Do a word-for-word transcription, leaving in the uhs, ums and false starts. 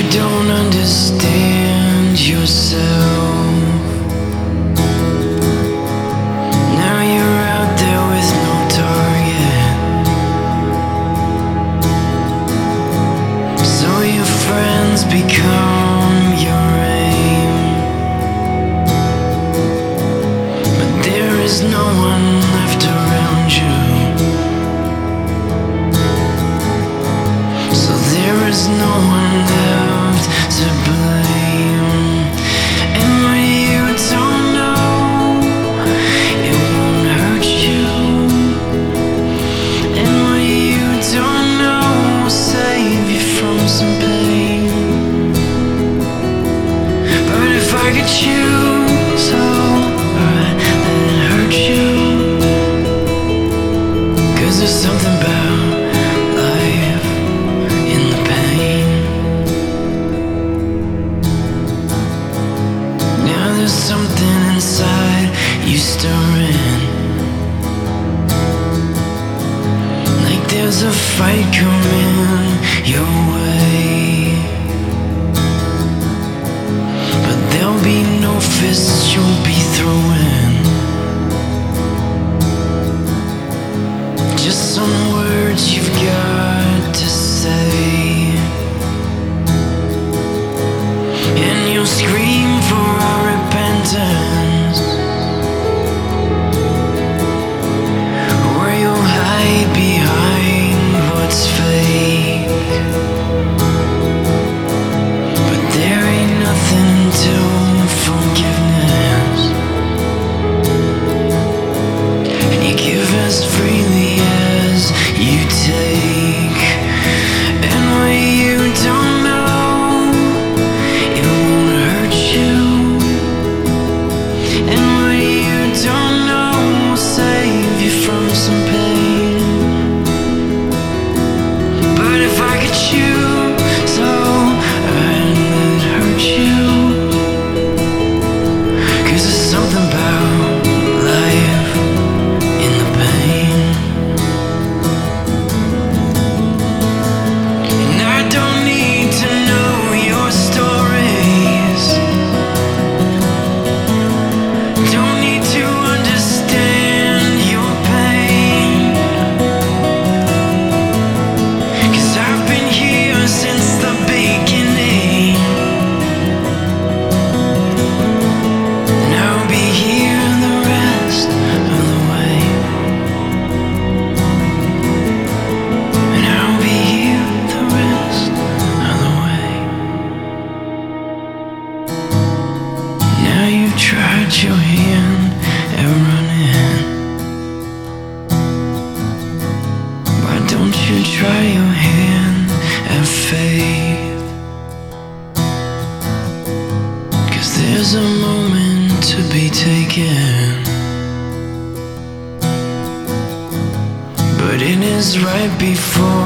don't understand yourself. Now you're out there with no target, so your friends become your aim. But there is no one left around you, so there is no one left to blame. And when you don't know, it won't hurt you. And when you don't know, will save you from some pain. But if I could choose, oh, I'd let it hurt you. 'Cause there's something about life in the pain. Now there's something inside you stirring, like there's a fight coming your way. But there'll be no fists you'll be throwing, just some words you've got to say. And you'll scream for our repentance, or you'll hide behind what's fake. But there ain't nothing to forgiveness. You give as freely as you take. And when you don't know, it won't hurt you. And when you don't know, will save you from some pain. But if I could choose, oh, I'd let it hurt you. 'Cause there's something about life in the pain. And I don't need to know your stories, don't need to understand your pain. 'Cause I've been here since the beginning, and I'll be here the rest of the way. And I'll be here the rest of the way. Now you've tried your hand at running, why don't you try your hand at faith? 'Cause there's a moment to be taken, but it is right before